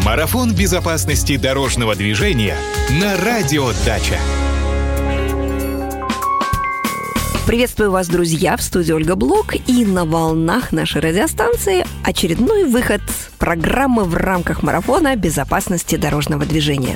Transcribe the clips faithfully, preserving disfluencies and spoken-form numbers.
Марафон безопасности дорожного движения на Радио Дача. Приветствую вас, друзья, в студии Ольга Блок, и на волнах нашей радиостанции очередной выход программы в рамках марафона безопасности дорожного движения.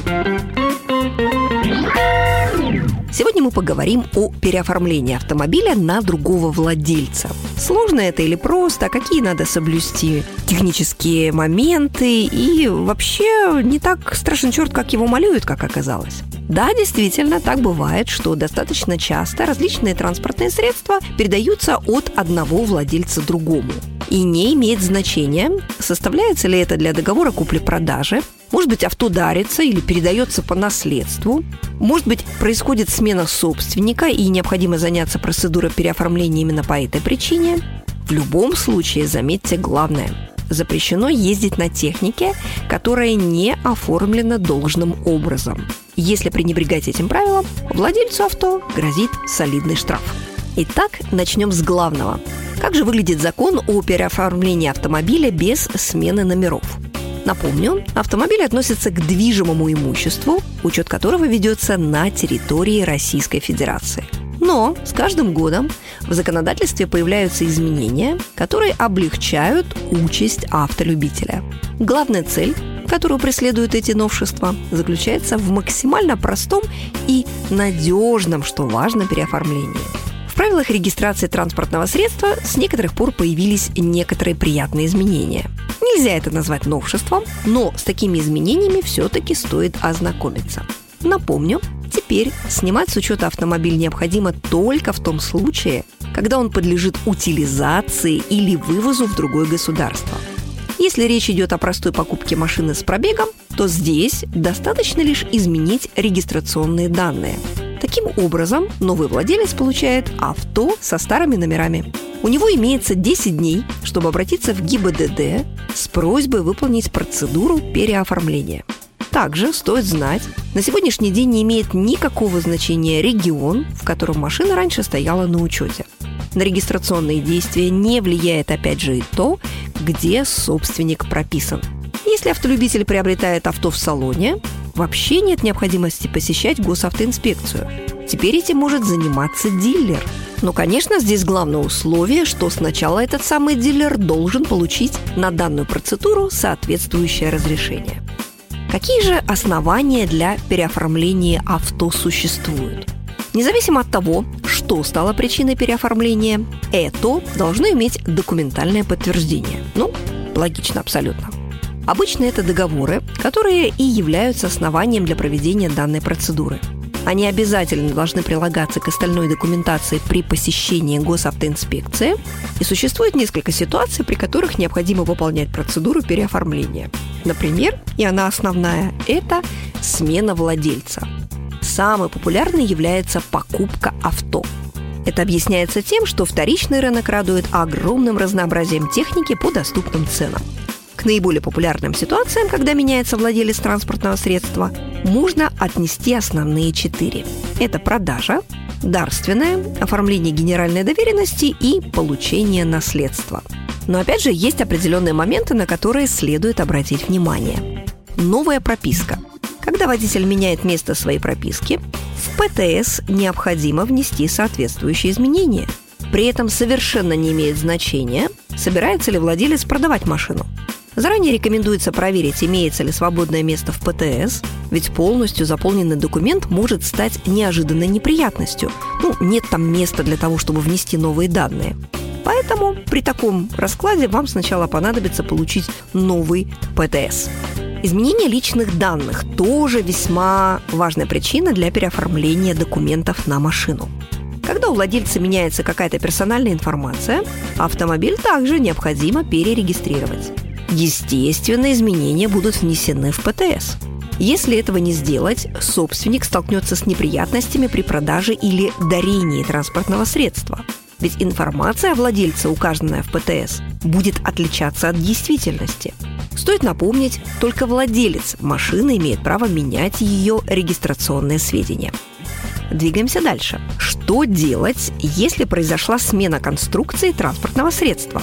Сегодня мы поговорим о переоформлении автомобиля на другого владельца. Сложно это или просто, какие надо соблюсти технические моменты, и вообще не так страшен черт, как его малюют, как оказалось. Да, действительно, так бывает, что достаточно часто различные транспортные средства передаются от одного владельца другому. И не имеет значения, составляется ли это для договора купли-продажи, может быть, авто дарится или передается по наследству, может быть, происходит смена собственника и необходимо заняться процедурой переоформления именно по этой причине. В любом случае, заметьте главное – запрещено ездить на технике, которая не оформлена должным образом. Если пренебрегать этим правилом, владельцу авто грозит солидный штраф. Итак, начнем с главного. Как же выглядит закон о переоформлении автомобиля без смены номеров? Напомню, автомобиль относится к движимому имуществу, учет которого ведется на территории Российской Федерации. Но с каждым годом в законодательстве появляются изменения, которые облегчают участь автолюбителя. Главная цель, которую преследуют эти новшества, заключается в максимально простом и надежном, что важно, переоформлении. В правилах регистрации транспортного средства с некоторых пор появились некоторые приятные изменения. Нельзя это назвать новшеством, но с такими изменениями все-таки стоит ознакомиться. Напомню, теперь снимать с учета автомобиль необходимо только в том случае, когда он подлежит утилизации или вывозу в другое государство. Если речь идет о простой покупке машины с пробегом, то здесь достаточно лишь изменить регистрационные данные. Таким образом, новый владелец получает авто со старыми номерами. У него имеется десять дней, чтобы обратиться в ГИБДД с просьбой выполнить процедуру переоформления. Также стоит знать, на сегодняшний день не имеет никакого значения регион, в котором машина раньше стояла на учете. На регистрационные действия не влияет опять же и то, где собственник прописан. Если автолюбитель приобретает авто в салоне, вообще нет необходимости посещать госавтоинспекцию. Теперь этим может заниматься дилер. Но, конечно, здесь главное условие, что сначала этот самый дилер должен получить на данную процедуру соответствующее разрешение. Какие же основания для переоформления авто существуют? Независимо от того, что стало причиной переоформления, это должно иметь документальное подтверждение. Ну, логично абсолютно. Обычно это договоры, которые и являются основанием для проведения данной процедуры. Они обязательно должны прилагаться к остальной документации при посещении госавтоинспекции, и существует несколько ситуаций, при которых необходимо выполнять процедуру переоформления. Например, и она основная – это смена владельца. Самой популярной является покупка авто. Это объясняется тем, что вторичный рынок радует огромным разнообразием техники по доступным ценам. К наиболее популярным ситуациям, когда меняется владелец транспортного средства, можно отнести основные четыре. Это продажа, дарственное, оформление генеральной доверенности и получение наследства. Но опять же есть определенные моменты, на которые следует обратить внимание. Новая прописка. Когда водитель меняет место своей прописки, в ПТС необходимо внести соответствующие изменения. При этом совершенно не имеет значения, собирается ли владелец продавать машину. Заранее рекомендуется проверить, имеется ли свободное место в ПТС, ведь полностью заполненный документ может стать неожиданной неприятностью. Ну, нет там места для того, чтобы внести новые данные. Поэтому при таком раскладе вам сначала понадобится получить новый ПТС. Изменение личных данных – тоже весьма важная причина для переоформления документов на машину. Когда у владельца меняется какая-то персональная информация, автомобиль также необходимо перерегистрировать. Естественно, изменения будут внесены в ПТС. Если этого не сделать, собственник столкнется с неприятностями при продаже или дарении транспортного средства. Ведь информация о владельце, указанная в ПТС, будет отличаться от действительности. Стоит напомнить, только владелец машины имеет право менять ее регистрационные сведения. Двигаемся дальше. Что делать, если произошла смена конструкции транспортного средства?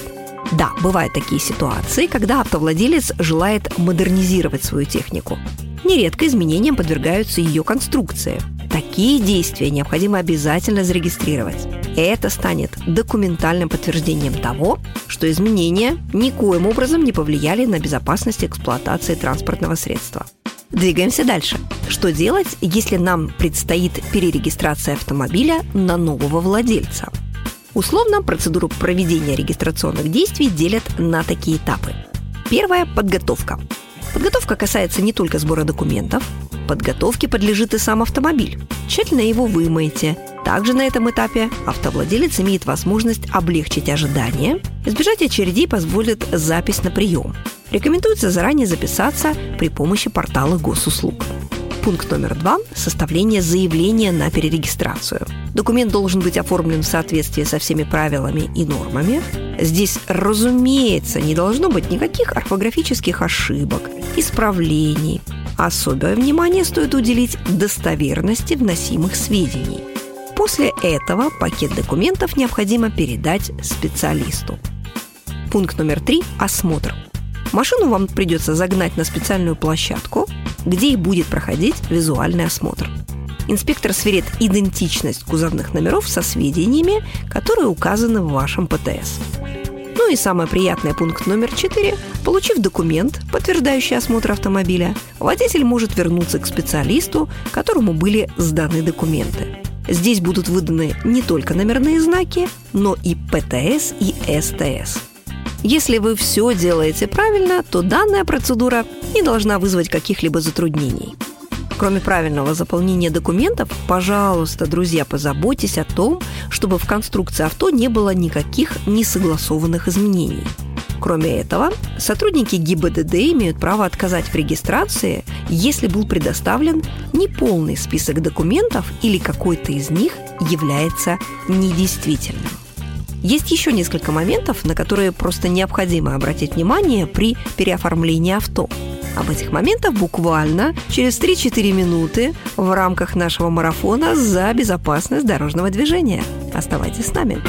Да, бывают такие ситуации, когда автовладелец желает модернизировать свою технику. Нередко изменениям подвергаются ее конструкции. Такие действия необходимо обязательно зарегистрировать. Это станет документальным подтверждением того, что изменения никоим образом не повлияли на безопасность эксплуатации транспортного средства. Двигаемся дальше. Что делать, если нам предстоит перерегистрация автомобиля на нового владельца? Условно, процедуру проведения регистрационных действий делят на такие этапы. Первое – подготовка. Подготовка касается не только сбора документов. Подготовке подлежит и сам автомобиль. Тщательно его вымойте. Также на этом этапе автовладелец имеет возможность облегчить ожидание. Избежать очередей позволит запись на прием. Рекомендуется заранее записаться при помощи портала госуслуг. Пункт номер два – составление заявления на перерегистрацию. Документ должен быть оформлен в соответствии со всеми правилами и нормами. Здесь, разумеется, не должно быть никаких орфографических ошибок, исправлений. Особое внимание стоит уделить достоверности вносимых сведений. После этого пакет документов необходимо передать специалисту. Пункт номер три – осмотр. Машину вам придется загнать на специальную площадку, где и будет проходить визуальный осмотр. Инспектор сверит идентичность кузовных номеров со сведениями, которые указаны в вашем ПТС. Ну и самый приятный пункт номер четыре. Получив документ, подтверждающий осмотр автомобиля, водитель может вернуться к специалисту, которому были сданы документы. Здесь будут выданы не только номерные знаки, но и ПТС и СТС. Если вы все делаете правильно, то данная процедура не должна вызвать каких-либо затруднений. Кроме правильного заполнения документов, пожалуйста, друзья, позаботьтесь о том, чтобы в конструкции авто не было никаких несогласованных изменений. Кроме этого, сотрудники ГИБДД имеют право отказать в регистрации, если был предоставлен неполный список документов или какой-то из них является недействительным. Есть еще несколько моментов, на которые просто необходимо обратить внимание при переоформлении авто. Об этих моментах буквально через три-четыре минуты в рамках нашего марафона за безопасность дорожного движения. Оставайтесь с нами.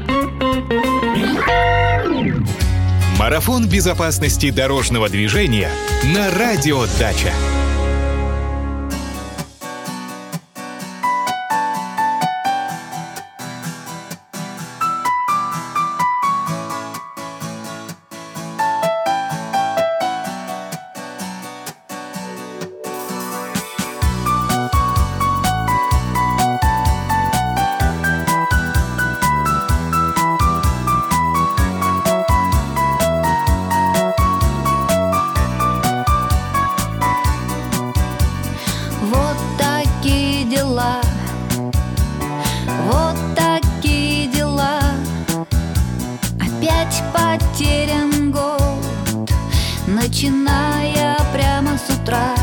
Марафон безопасности дорожного движения на Радио Дача. Потерян год, начиная прямо с утра.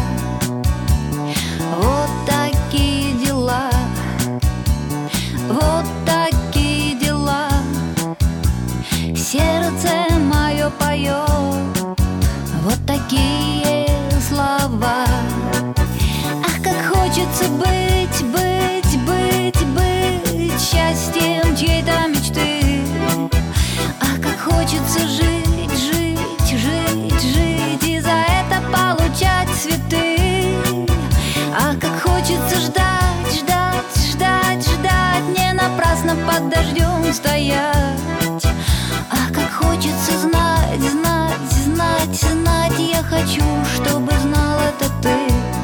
Вот такие дела, вот такие дела. Сердце мое поет вот такие слова. Ах, как хочется быть, быть, быть, быть счастьем чьей-то мечты. Ах, как хочется жить, жить, жить, жить и за это получать цветы. Ах, как хочется ждать, ждать, ждать, ждать, не напрасно под дождем стоять. Ах, как хочется знать, знать, знать, знать, я хочу, чтобы знал это ты.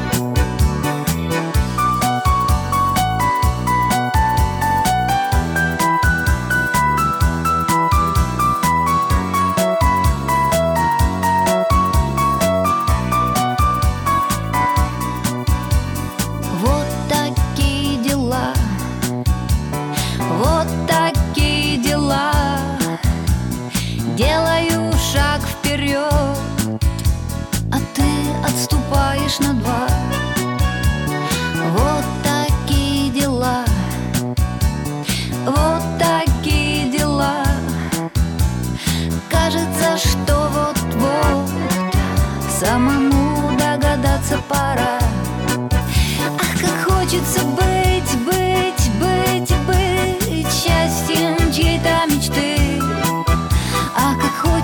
Делаю шаг вперед, а ты отступаешь на два. Вот такие дела, вот такие дела. Кажется, что вот-вот самому догадаться пора. Ах, как хочется быть, быть, быть, быть счастьем чьей-то мечты. А как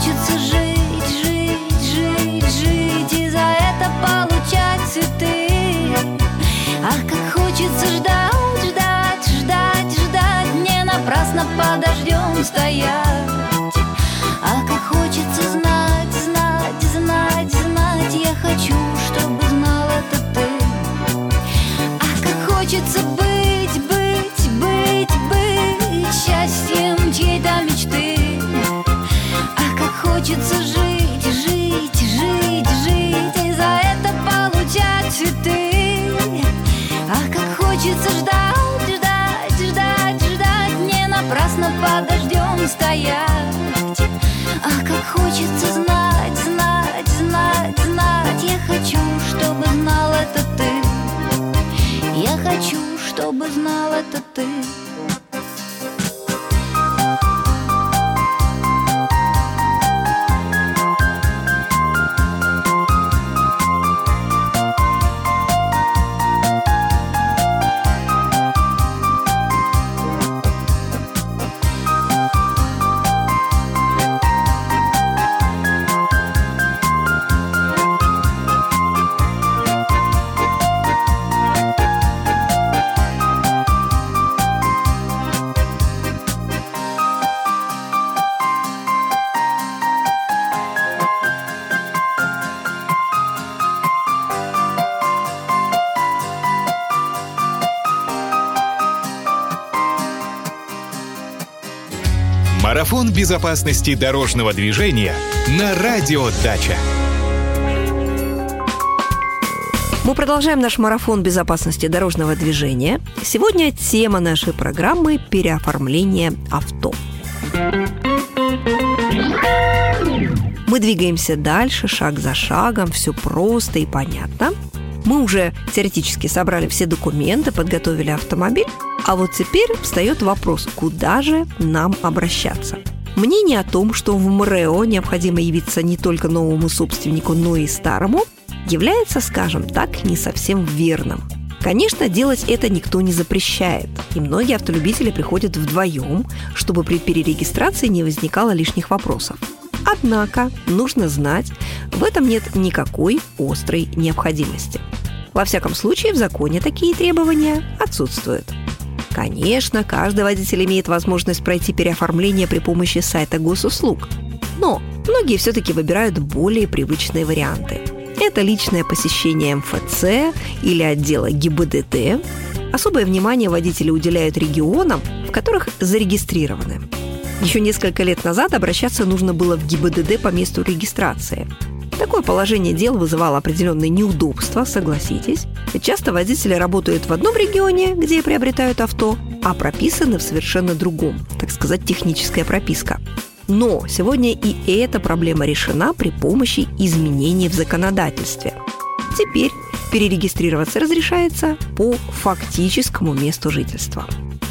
узнал, это ты. Марафон безопасности дорожного движения на Радио Дача. Мы продолжаем наш марафон безопасности дорожного движения. Сегодня тема нашей программы – переоформление авто. Мы двигаемся дальше, шаг за шагом, все просто и понятно. Мы уже теоретически собрали все документы, подготовили автомобиль, а вот теперь встает вопрос, куда же нам обращаться? Мнение о том, что в МРЭО необходимо явиться не только новому собственнику, но и старому, является, скажем так, не совсем верным. Конечно, делать это никто не запрещает, и многие автолюбители приходят вдвоем, чтобы при перерегистрации не возникало лишних вопросов. Однако нужно знать, в этом нет никакой острой необходимости. Во всяком случае, в законе такие требования отсутствуют. Конечно, каждый водитель имеет возможность пройти переоформление при помощи сайта госуслуг, но многие все-таки выбирают более привычные варианты. Это личное посещение эм эф цэ или отдела гэ и бэ дэ тэ. Особое внимание водители уделяют регионам, в которых зарегистрированы. Еще несколько лет назад обращаться нужно было в гэ и бэ дэ тэ по месту регистрации. Такое положение дел вызывало определенные неудобства, согласитесь. Ведь часто водители работают в одном регионе, где приобретают авто, а прописаны в совершенно другом, так сказать, техническая прописка. Но сегодня и эта проблема решена при помощи изменений в законодательстве. Теперь перерегистрироваться разрешается по фактическому месту жительства.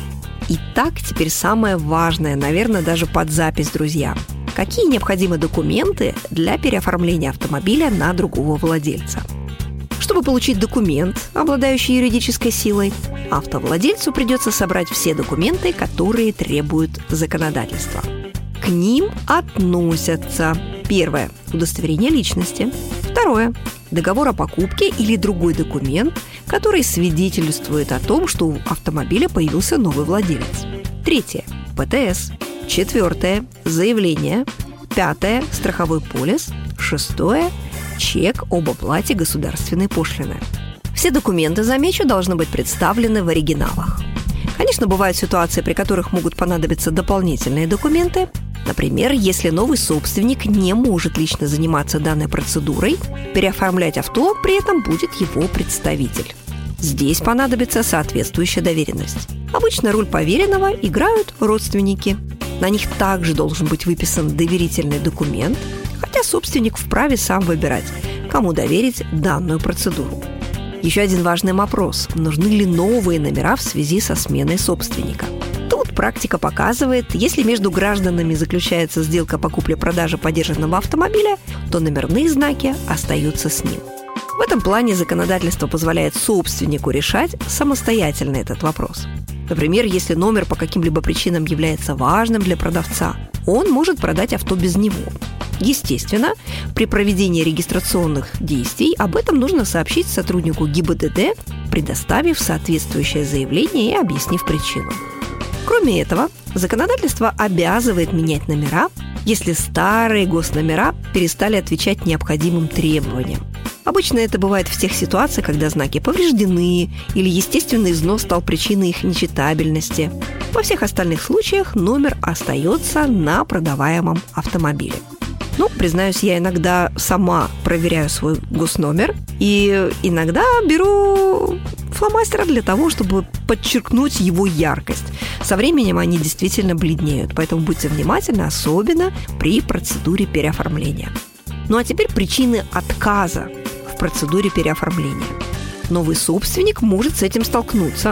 Итак, теперь самое важное, наверное, даже под запись, друзья. Какие необходимы документы для переоформления автомобиля на другого владельца? Чтобы получить документ, обладающий юридической силой, автовладельцу придется собрать все документы, которые требует законодательство. К ним относятся: первое – удостоверение личности, второе – договор о покупке или другой документ, который свидетельствует о том, что у автомобиля появился новый владелец, третье – пэ тэ эс, четвертое – заявление, пятое – страховой полис, шестое – чек об оплате государственной пошлины. Все документы, замечу, должны быть представлены в оригиналах. Конечно, бывают ситуации, при которых могут понадобиться дополнительные документы. Например, если новый собственник не может лично заниматься данной процедурой, переоформлять авто при этом будет его представитель. Здесь понадобится соответствующая доверенность. Обычно роль поверенного играют родственники. На них также должен быть выписан доверительный документ, хотя собственник вправе сам выбирать, кому доверить данную процедуру. Еще один важный вопрос – нужны ли новые номера в связи со сменой собственника? Тут практика показывает, если между гражданами заключается сделка по купле-продаже подержанного автомобиля, то номерные знаки остаются с ним. В этом плане законодательство позволяет собственнику решать самостоятельно этот вопрос. Например, если номер по каким-либо причинам является важным для продавца, он может продать авто без него. Естественно, при проведении регистрационных действий об этом нужно сообщить сотруднику гэ и бэ дэ тэ, предоставив соответствующее заявление и объяснив причину. Кроме этого, законодательство обязывает менять номера, если старые госномера перестали отвечать необходимым требованиям. Обычно это бывает в тех ситуациях, когда знаки повреждены или естественный износ стал причиной их нечитабельности. Во всех остальных случаях номер остается на продаваемом автомобиле. Ну, признаюсь, я иногда сама проверяю свой госномер и иногда беру фломастер для того, чтобы подчеркнуть его яркость. Со временем они действительно бледнеют, поэтому будьте внимательны, особенно при процедуре переоформления. Ну а теперь причины отказа в процедуре переоформления. Новый собственник может с этим столкнуться,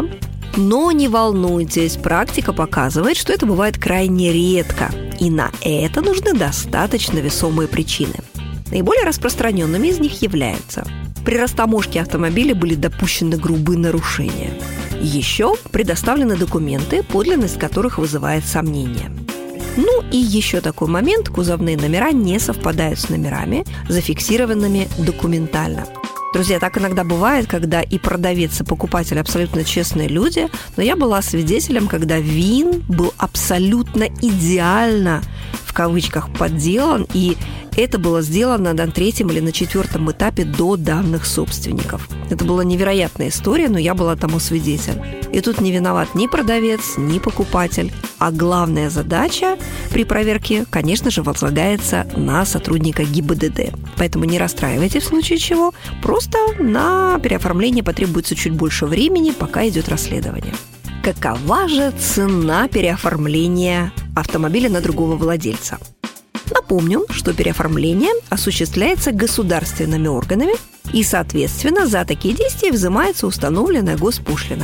Но не волнуйтесь, практика показывает, что это бывает крайне редко, и на это нужны достаточно весомые причины. Наиболее распространенными из них являются: при растаможке автомобиля были допущены грубые нарушения. Еще предоставлены документы, подлинность которых вызывает сомнения. Ну и еще такой момент: кузовные номера не совпадают с номерами, зафиксированными документально. Друзья, так иногда бывает, когда и продавец, и покупатель абсолютно честные люди, но я была свидетелем, когда ВИН был абсолютно идеально, в кавычках, подделан, и это было сделано на третьем или на четвертом этапе до данных собственников. Это была невероятная история, но я была тому свидетель. И тут не виноват ни продавец, ни покупатель. А главная задача при проверке, конечно же, возлагается на сотрудника ГИБДД. Поэтому не расстраивайтесь в случае чего. Просто на переоформление потребуется чуть больше времени, пока идет расследование. Какова же цена переоформления автомобиля на другого владельца? Напомню, что переоформление осуществляется государственными органами, и, соответственно, за такие действия взимается установленная госпошлина.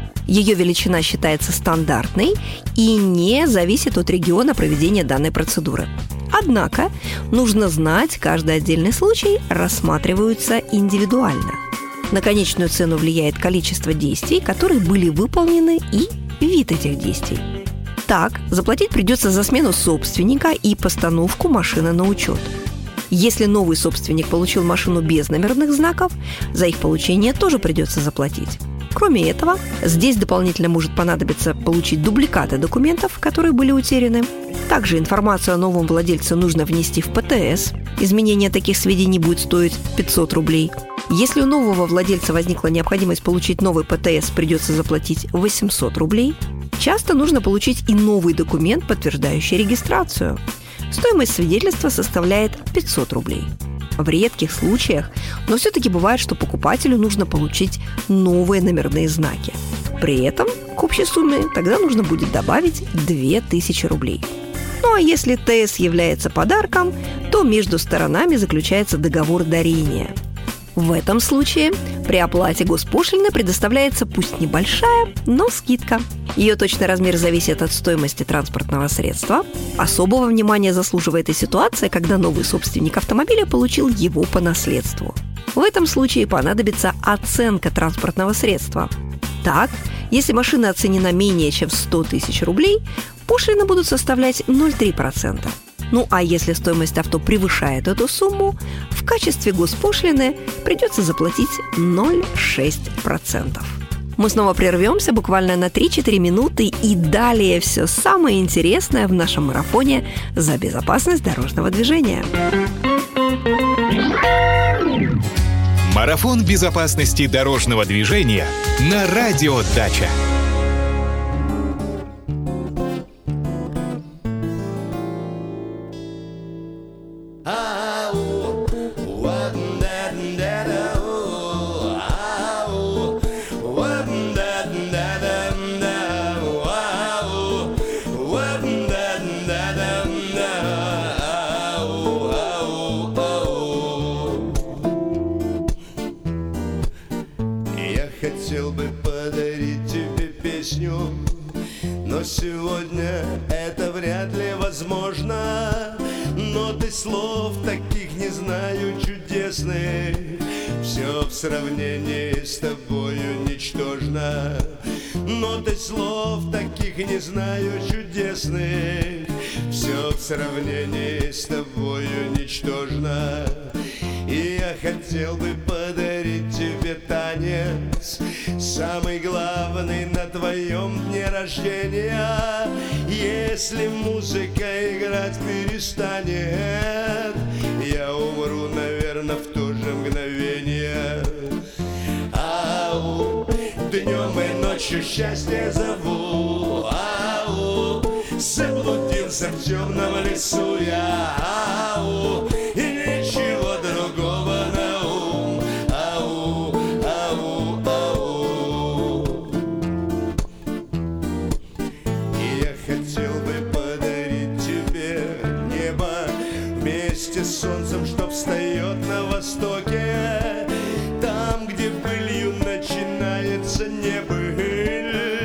Ее величина считается стандартной и не зависит от региона проведения данной процедуры. Однако нужно знать, каждый отдельный случай рассматривается индивидуально. На конечную цену влияет количество действий, которые были выполнены, и вид этих действий. Так, заплатить придется за смену собственника и постановку машины на учет. Если новый собственник получил машину без номерных знаков, за их получение тоже придется заплатить. Кроме этого, здесь дополнительно может понадобиться получить дубликаты документов, которые были утеряны. Также информацию о новом владельце нужно внести в ПТС. Изменение таких сведений будет стоить пятьсот рублей. Если у нового владельца возникла необходимость получить новый ПТС, придется заплатить восемьсот рублей. Часто нужно получить и новый документ, подтверждающий регистрацию. Стоимость свидетельства составляет пятьсот рублей. В редких случаях, но все-таки бывает, что покупателю нужно получить новые номерные знаки. При этом к общей сумме тогда нужно будет добавить две тысячи рублей. Ну а если ТС является подарком, то между сторонами заключается договор дарения. В этом случае при оплате госпошлины предоставляется пусть небольшая, но скидка. Ее точный размер зависит от стоимости транспортного средства. Особого внимания заслуживает и ситуация, когда новый собственник автомобиля получил его по наследству. В этом случае понадобится оценка транспортного средства. Так, если машина оценена менее чем в сто тысяч рублей, пошлины будут составлять ноль целых три десятых процента. Ну а если стоимость авто превышает эту сумму, в качестве госпошлины придется заплатить ноль целых шесть десятых процента. Мы снова прервемся буквально на три-четыре минуты, и далее все самое интересное в нашем марафоне за безопасность дорожного движения. Марафон безопасности дорожного движения на Радио Дача. Хотел бы подарить тебе песню, но сегодня это вряд ли возможно. Ноты слов таких не знаю чудесных, все в сравнении с тобою ничтожно. Ноты слов таких не знаю чудесных, все в сравнении с тобою ничтожно. И я хотел бы подарить тебе танец, самый главный на твоем дне рождения. Если музыка играть перестанет, я умру, наверное, в то же мгновение. Ау, днем и ночью счастье зову. Ау, заблудился в темном лесу я. Ау, и ничего другого на ум. Ау, ау, ау. И я хотел бы подарить тебе небо вместе с солнцем, что встает на востоке. Там, где пылью начинается небыль,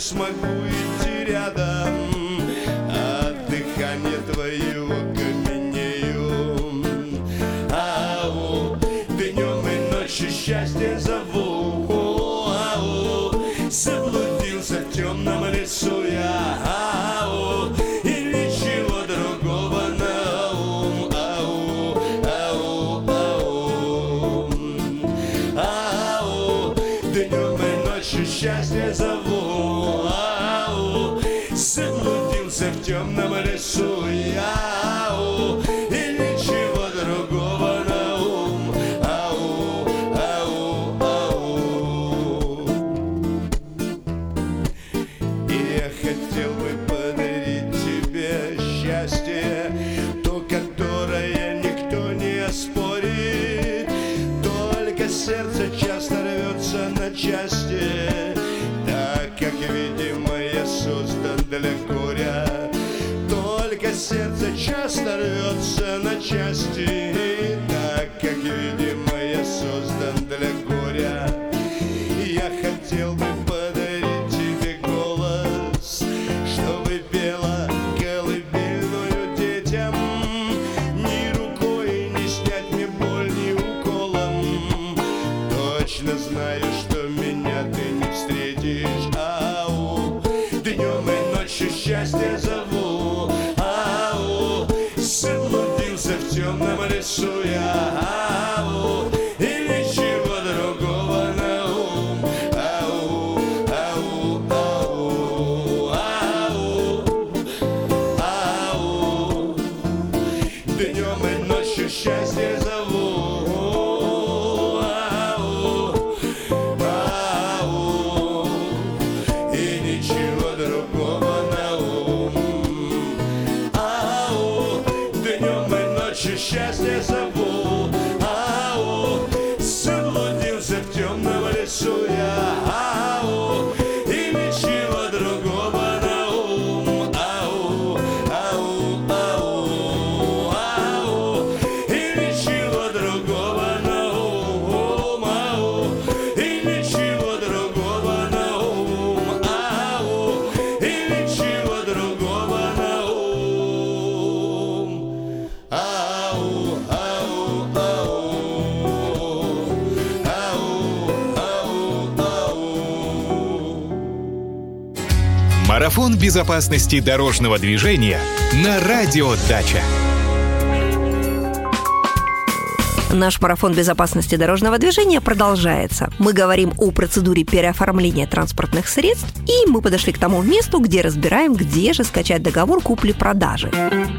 смогу идти рядом, а дыхание твое каменею. Ау, днем и ночью счастье зову. Ау, заблудился в темном лесу я. Ау, и ничего другого на ум. Ау, ау, ау. Ау, днем и ночью счастье зову. Ау, заблудился в темном лесу я. Ау, и ничего другого на ум. Ау, ау, ау. И я хотел бы подарить тебе счастье, то, которое никто не оспорит. Только сердце часто рвется на части, так как, видимо, я создан для горя. Только сердце часто рвется на части, так как, видимо, я создан для горя. Я хотел бы подарить тебе голос, чтобы пела колыбельную детям. Ни рукой не снять мне боль, ни уколом. Точно знаю, что меня ты не встретишь. Ау, днем и ночью счастье зову. Ау, заблудился в темном лесу я. Ау, и ничего другого на ум. Ау, ау, ау, ау, ау. Днем и ночью счастье зову. Ау, ау, и ничего другого на ум. Ау, днем и ночью счастье зову. Ау, заблудился в темном лесу я. Ау, и ничего другого на ум. Ау, ау, ау, ау, и ничего другого на ум. Ау, и ничего другого на ум. Ау, и ничего другого на ум. Ау, ау, ау, ау, ау, ау. Марафон безопасности дорожного движения на Радио Дача. Наш марафон безопасности дорожного движения продолжается. Мы говорим о процедуре переоформления транспортных средств, и мы подошли к тому месту, где разбираем, где же скачать договор купли-продажи.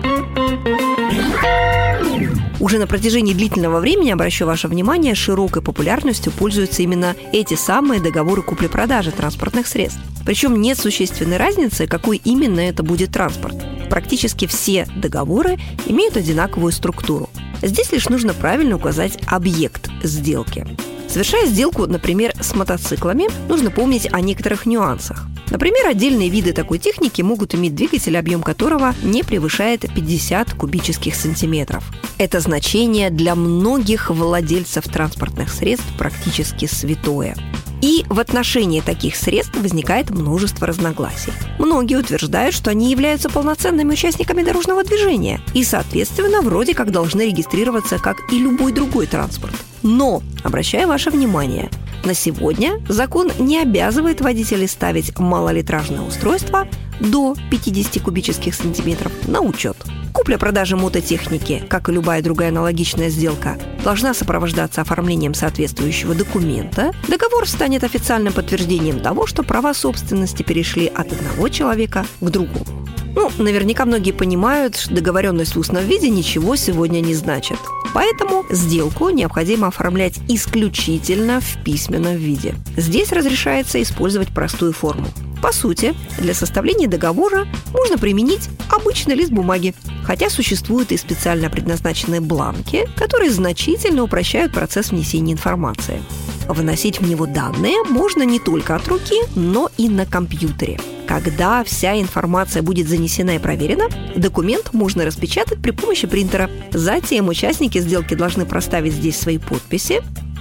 Уже на протяжении длительного времени, обращу ваше внимание, широкой популярностью пользуются именно эти самые договоры купли-продажи транспортных средств. Причем нет существенной разницы, какой именно это будет транспорт. Практически все договоры имеют одинаковую структуру. Здесь лишь нужно правильно указать объект сделки. Совершая сделку, например, с мотоциклами, нужно помнить о некоторых нюансах. Например, отдельные виды такой техники могут иметь двигатель, объем которого не превышает пятьдесят кубических сантиметров. Это значение для многих владельцев транспортных средств практически святое. И в отношении таких средств возникает множество разногласий. Многие утверждают, что они являются полноценными участниками дорожного движения и, соответственно, вроде как должны регистрироваться, как и любой другой транспорт. Но, обращаю ваше внимание, на сегодня закон не обязывает водителей ставить малолитражное устройство до пятьдесят кубических сантиметров на учет. Купля-продажа мототехники, как и любая другая аналогичная сделка, должна сопровождаться оформлением соответствующего документа. Договор станет официальным подтверждением того, что права собственности перешли от одного человека к другому. Ну, наверняка многие понимают, что договоренность в устном виде ничего сегодня не значит. Поэтому сделку необходимо оформлять исключительно в письменном виде. Здесь разрешается использовать простую форму. По сути, для составления договора можно применить обычный лист бумаги, хотя существуют и специально предназначенные бланки, которые значительно упрощают процесс внесения информации. Вносить в него данные можно не только от руки, но и на компьютере. Когда вся информация будет занесена и проверена, документ можно распечатать при помощи принтера. Затем участники сделки должны проставить здесь свои подписи.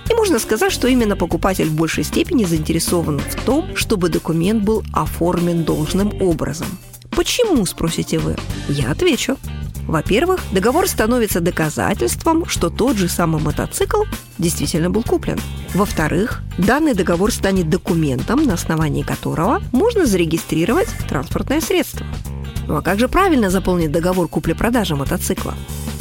И можно сказать, что именно покупатель в большей степени заинтересован в том, чтобы документ был оформлен должным образом. Почему, спросите вы? Я отвечу. Во-первых, договор становится доказательством, что тот же самый мотоцикл действительно был куплен. Во-вторых, данный договор станет документом, на основании которого можно зарегистрировать транспортное средство. Ну а как же правильно заполнить договор купли-продажи мотоцикла?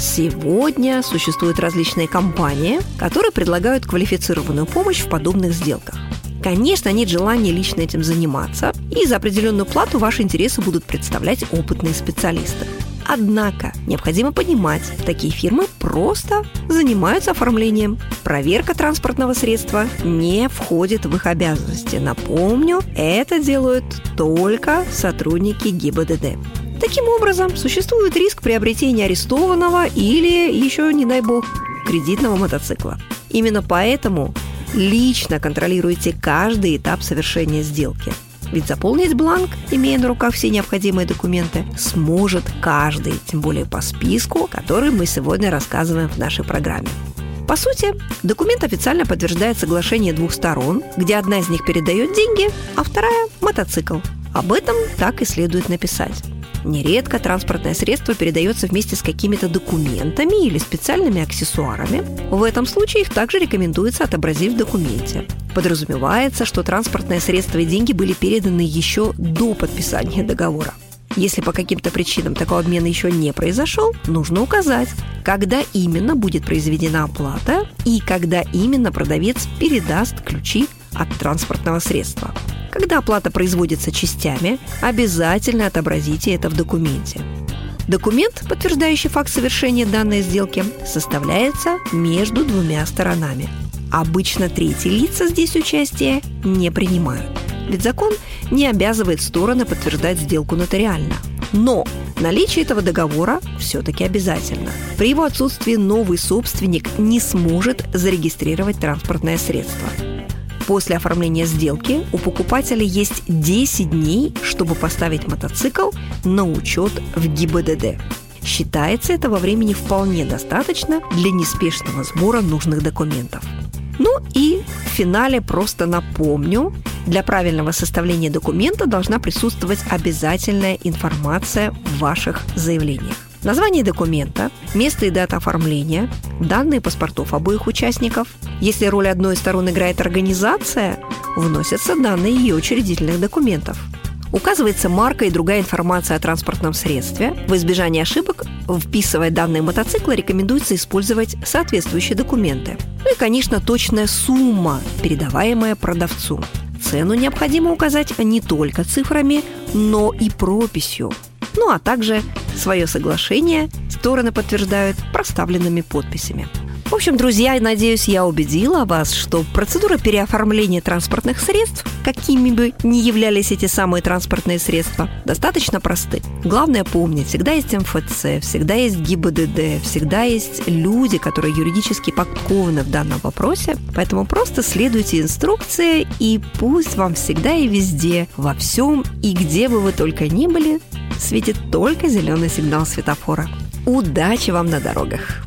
Сегодня существуют различные компании, которые предлагают квалифицированную помощь в подобных сделках. Конечно, нет желания лично этим заниматься, и за определенную плату ваши интересы будут представлять опытные специалисты. Однако необходимо понимать, такие фирмы просто занимаются оформлением. Проверка транспортного средства не входит в их обязанности. Напомню, это делают только сотрудники ГИБДД. Таким образом, существует риск приобретения арестованного или, еще не дай бог, кредитного мотоцикла. Именно поэтому лично контролируйте каждый этап совершения сделки. Ведь заполнить бланк, имея на руках все необходимые документы, сможет каждый, тем более по списку, который мы сегодня рассказываем в нашей программе. По сути, документ официально подтверждает соглашение двух сторон, где одна из них передает деньги, а вторая – мотоцикл. Об этом так и следует написать. Нередко транспортное средство передается вместе с какими-то документами или специальными аксессуарами. В этом случае их также рекомендуется отобразить в документе. Подразумевается, что транспортное средство и деньги были переданы еще до подписания договора. Если по каким-то причинам такого обмена еще не произошел, нужно указать, когда именно будет произведена оплата и когда именно продавец передаст ключи от транспортного средства. Когда оплата производится частями, обязательно отобразите это в документе. Документ, подтверждающий факт совершения данной сделки, составляется между двумя сторонами. Обычно третьи лица здесь участие не принимают, ведь закон не обязывает стороны подтверждать сделку нотариально. Но наличие этого договора все-таки обязательно. При его отсутствии новый собственник не сможет зарегистрировать транспортное средство. После оформления сделки у покупателя есть десять дней, чтобы поставить мотоцикл на учет в ГИБДД. Считается, этого времени вполне достаточно для неспешного сбора нужных документов. Ну и в финале просто напомню, для правильного составления документа должна присутствовать обязательная информация в ваших заявлениях. Название документа, место и дата оформления, данные паспортов обоих участников. Если роль одной из сторон играет организация, вносятся данные ее учредительных документов. Указывается марка и другая информация о транспортном средстве. В избежание ошибок, вписывая данные мотоцикла, рекомендуется использовать соответствующие документы. Ну и, конечно, точная сумма, передаваемая продавцу. Цену необходимо указать не только цифрами, но и прописью. Ну а также свое соглашение стороны подтверждают проставленными подписями. В общем, друзья, надеюсь, я убедила вас, что процедура переоформления транспортных средств, какими бы ни являлись эти самые транспортные средства, достаточно просты. Главное помнить, всегда есть эм эф цэ, всегда есть ГИБДД, всегда есть люди, которые юридически подкованы в данном вопросе, поэтому просто следуйте инструкции, и пусть вам всегда и везде, во всем и где бы вы только ни были, светит только зеленый сигнал светофора. Удачи вам на дорогах!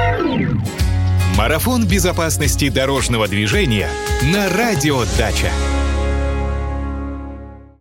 Марафон безопасности дорожного движения на Радио Дача.